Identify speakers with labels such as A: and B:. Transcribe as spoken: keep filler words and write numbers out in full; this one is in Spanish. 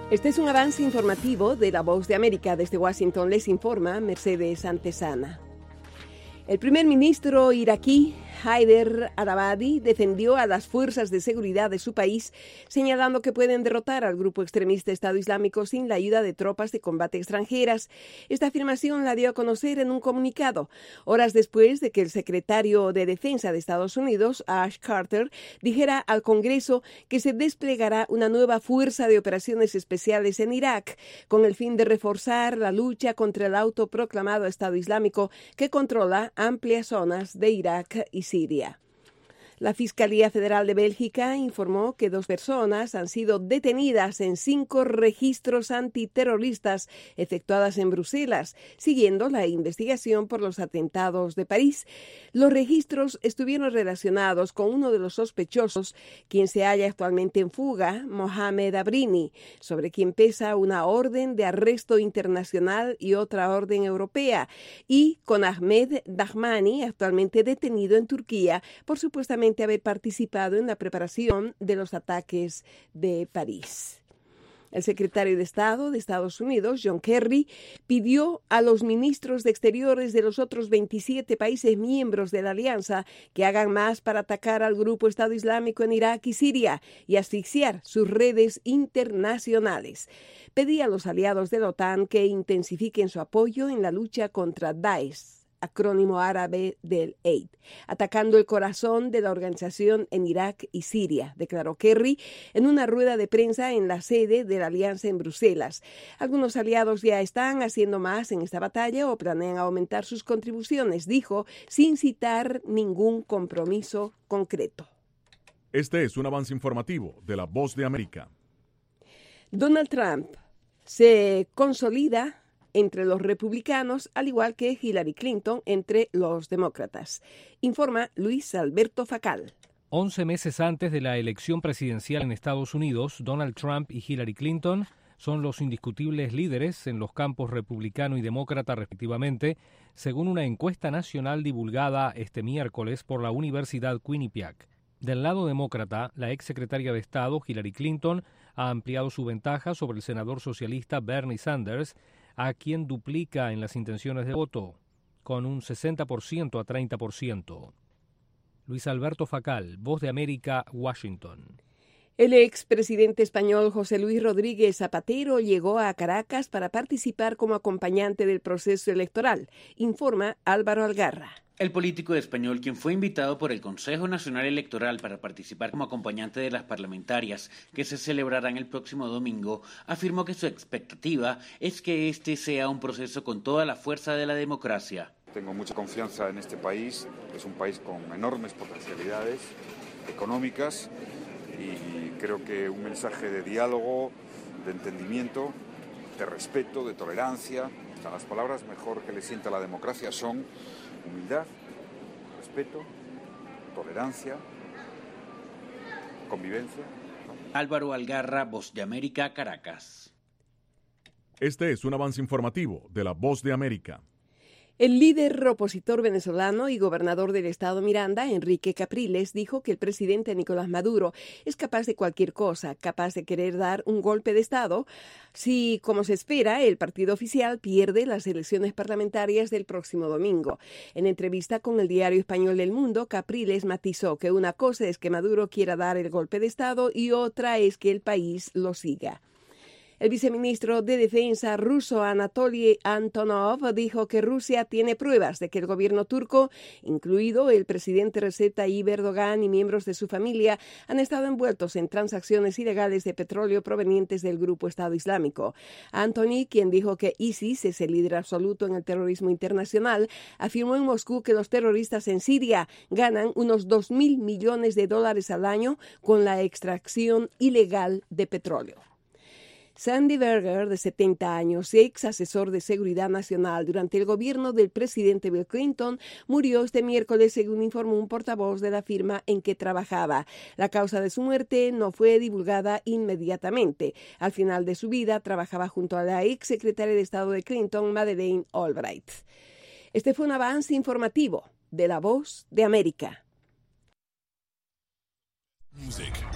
A: Este es un avance informativo de La Voz de América. Desde Washington les informa Mercedes Antesana. El primer ministro iraquí, Haider al-Abadi, defendió a las fuerzas de seguridad de su país, señalando que pueden derrotar al grupo extremista Estado Islámico sin la ayuda de tropas de combate extranjeras. Esta afirmación la dio a conocer en un comunicado, horas después de que el secretario de Defensa de Estados Unidos, Ash Carter, dijera al Congreso que se desplegará una nueva fuerza de operaciones especiales en Irak, con el fin de reforzar la lucha contra el autoproclamado Estado Islámico que controla amplias zonas de Irak y Siria. La Fiscalía Federal de Bélgica informó que dos personas han sido detenidas en cinco registros antiterroristas efectuadas en Bruselas, siguiendo la investigación por los atentados de París. Los registros estuvieron relacionados con uno de los sospechosos, quien se halla actualmente en fuga, Mohamed Abrini, sobre quien pesa una orden de arresto internacional y otra orden europea, y con Ahmed Dahmani, actualmente detenido en Turquía por supuestamente haber participado en la preparación de los ataques de París. El secretario de Estado de Estados Unidos, John Kerry, pidió a los ministros de Exteriores de los otros veintisiete países miembros de la alianza que hagan más para atacar al grupo Estado Islámico en Irak y Siria y asfixiar sus redes internacionales. Pedí a los aliados de la OTAN que intensifiquen su apoyo en la lucha contra Daesh, acrónimo árabe del Eid, atacando el corazón de la organización en Irak y Siria, declaró Kerry en una rueda de prensa en la sede de la alianza en Bruselas. Algunos aliados ya están haciendo más en esta batalla o planean aumentar sus contribuciones, dijo, sin citar ningún compromiso concreto.
B: Este es un avance informativo de La Voz de América.
A: Donald Trump se consolida entre los republicanos, al igual que Hillary Clinton entre los demócratas, informa Luis Alberto Facal.
C: Once meses antes de la elección presidencial en Estados Unidos, Donald Trump y Hillary Clinton son los indiscutibles líderes en los campos republicano y demócrata respectivamente, según una encuesta nacional divulgada este miércoles por la Universidad Quinnipiac. Del lado demócrata, la exsecretaria de Estado, Hillary Clinton, ha ampliado su ventaja sobre el senador socialista Bernie Sanders, a quien duplica en las intenciones de voto, con un sesenta por ciento a treinta por ciento. Luis Alberto Facal, Voz de América, Washington.
A: El expresidente español José Luis Rodríguez Zapatero llegó a Caracas para participar como acompañante del proceso electoral, informa Álvaro Algarra.
D: El político español, quien fue invitado por el Consejo Nacional Electoral para participar como acompañante de las parlamentarias que se celebrarán el próximo domingo, afirmó que su expectativa es que este sea un proceso con toda la fuerza de la democracia.
E: Tengo mucha confianza en este país, es un país con enormes potencialidades económicas y creo que un mensaje de diálogo, de entendimiento, de respeto, de tolerancia, o sea, las palabras mejor que le sienta a la democracia son humildad, respeto, tolerancia, convivencia.
D: Álvaro Algarra, Voz de América, Caracas.
B: Este es un avance informativo de La Voz de América.
A: El líder opositor venezolano y gobernador del estado Miranda, Enrique Capriles, dijo que el presidente Nicolás Maduro es capaz de cualquier cosa, capaz de querer dar un golpe de estado si, como se espera, el partido oficial pierde las elecciones parlamentarias del próximo domingo. En entrevista con el diario español El Mundo, Capriles matizó que una cosa es que Maduro quiera dar el golpe de estado y otra es que el país lo siga. El viceministro de Defensa ruso Anatoly Antonov dijo que Rusia tiene pruebas de que el gobierno turco, incluido el presidente Recep Tayyip Erdogan y miembros de su familia, han estado envueltos en transacciones ilegales de petróleo provenientes del grupo Estado Islámico. Antony, quien dijo que ISIS es el líder absoluto en el terrorismo internacional, afirmó en Moscú que los terroristas en Siria ganan unos dos mil millones de dólares al año con la extracción ilegal de petróleo. Sandy Berger, de setenta años, ex asesor de seguridad nacional durante el gobierno del presidente Bill Clinton, murió este miércoles, según informó un portavoz de la firma en que trabajaba. La causa de su muerte no fue divulgada inmediatamente. Al final de su vida, trabajaba junto a la ex secretaria de Estado de Clinton, Madeleine Albright. Este fue un avance informativo de La Voz de América.
F: Music.